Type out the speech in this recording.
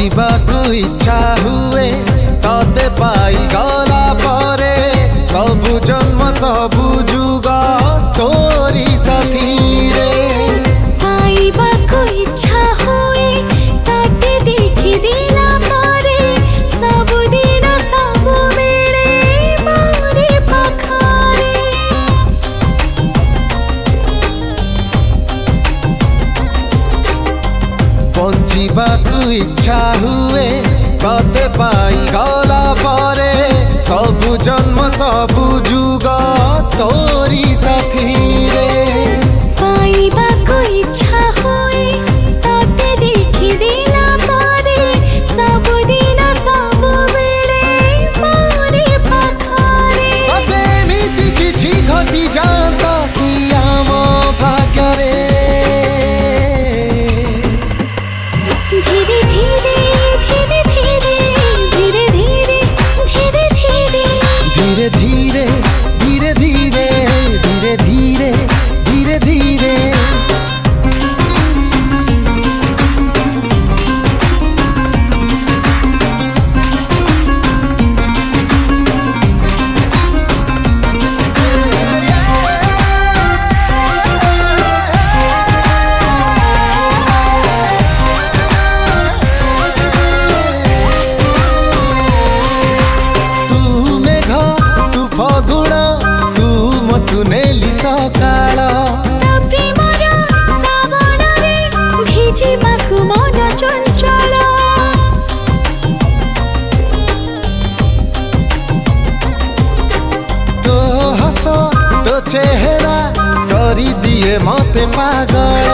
बଞ୍ଚିବାକୁ इच्छा हुए तते पाई गला परे सबु जन्म सबु जुग तोरी साथी रे पाइबाको इच्छा हुए तते देखि दिला परे सबु दिन सबु बेले मोरे पाखरे बଞ୍ଚିବାକୁ इच्छा हुए तते पाई गला परे सबु जन्म सबु जुग तोरी साथी रे पाइबाको इच्छा हुए तते देखि दिला परे सबु दिन सबु बेले मोरे पाखरे सते एमिति किछि घटी जाता कि आम भाग्य धीरे धीरे धीरे धीरे धीरे धीरे धीरे धीरे धीरे धीरे धीरे धीरे धीरे धीरे धीरे सुनेली सकाळ प्रेमर श्रावण रे भिजिबाकु मन चंचल तो हस तो चेहरा करी दिए मते पागल